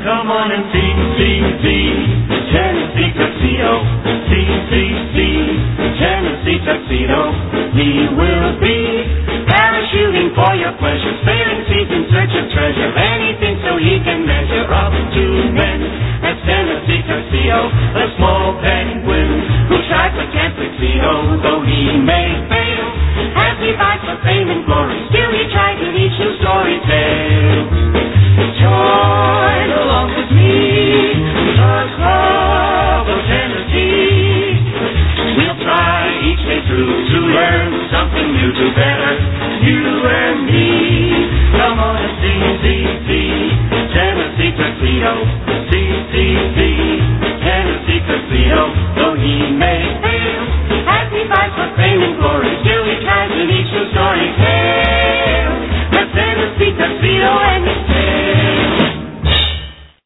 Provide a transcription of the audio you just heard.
Come on and see the Tennessee Tuxedo. See the Tennessee Tuxedo. He will be parachuting for your pleasure, sailing seas in search of treasure, anything so he can measure up to men. That's Tennessee Tuxedo, a small penguin who tries but can't succeed. Oh, though he may fail, as he fights for fame and glory, still he tries to teach new story tales. Join along with me, the Club of Tennessee. We'll try each day through to learn something new, to better you and me. Come on and see Tennessee Tuxedo.